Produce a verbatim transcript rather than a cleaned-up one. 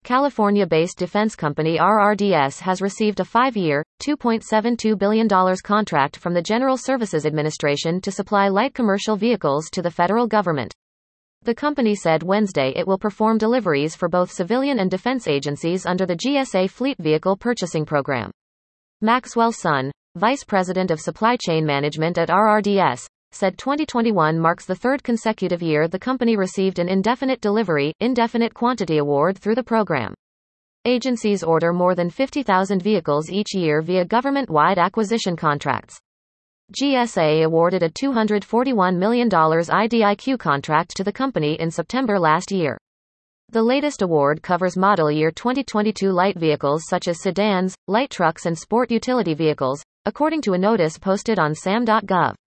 California-based defense company R R D S has received a five-year, two point seven two billion dollars contract from the General Services Administration to supply light commercial vehicles to the federal government. The company said Wednesday it will perform deliveries for both civilian and defense agencies under the G S A Fleet Vehicle Purchasing Program. Maxwell Sun, Vice President of Supply Chain Management at R R D S, said twenty twenty-one marks the third consecutive year the company received an indefinite delivery, indefinite quantity award through the program. Agencies order more than fifty thousand vehicles each year via government-wide acquisition contracts. G S A awarded a two hundred forty-one million dollars I D I Q contract to the company in September last year. The latest award covers model year twenty twenty-two light vehicles such as sedans, light trucks and sport utility vehicles, according to a notice posted on S A M dot gov.